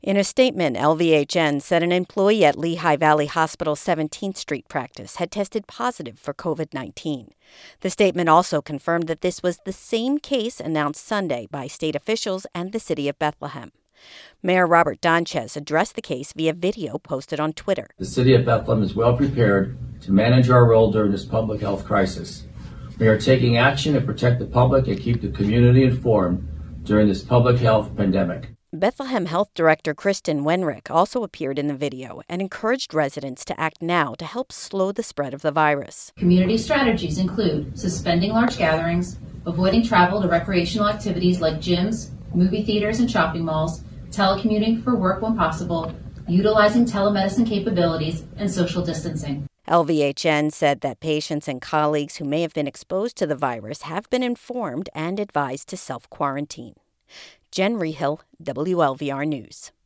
In a statement, LVHN said an employee at Lehigh Valley Hospital's 17th Street practice had tested positive for COVID-19. The statement also confirmed that this was the same case announced Sunday by state officials and the city of Bethlehem. Mayor Robert Donchez addressed the case via video posted on Twitter. The city of Bethlehem is well prepared to manage our role during this public health crisis. We are taking action to protect the public and keep the community informed during this public health pandemic. Bethlehem Health Director Kristen Wenrick also appeared in the video and encouraged residents to act now to help slow the spread of the virus. Community strategies include suspending large gatherings, avoiding travel to recreational activities like gyms, movie theaters, and shopping malls, telecommuting for work when possible, utilizing telemedicine capabilities, and social distancing. LVHN said that patients and colleagues who may have been exposed to the virus have been informed and advised to self-quarantine. Jen Rehill, WLVR News.